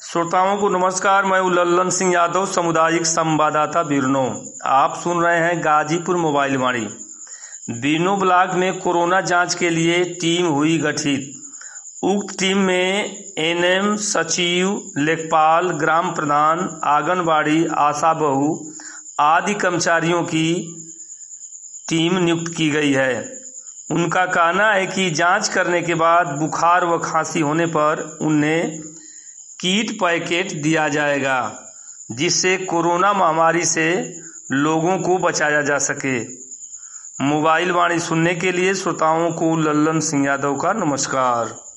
श्रोताओं को नमस्कार। मैं लल्लन सिंह यादव, सामुदायिक संवाददाता बिरनो। आप सुन रहे हैं गाजीपुर मोबाइल वाणी। बिरनो ब्लॉक में कोरोना जांच के लिए टीम हुई गठित। उक्त टीम में एनएम, सचिव, लेखपाल, ग्राम प्रधान, आंगनबाड़ी, आशा बहू आदि कर्मचारियों की टीम नियुक्त की गई है। उनका कहना है कि जांच करने के बाद बुखार व खांसी होने पर उन्हें किट पैकेट दिया जाएगा, जिससे कोरोना महामारी से लोगों को बचाया जा सके। मोबाइल वाणी सुनने के लिए श्रोताओं को लल्लन सिंह यादव का नमस्कार।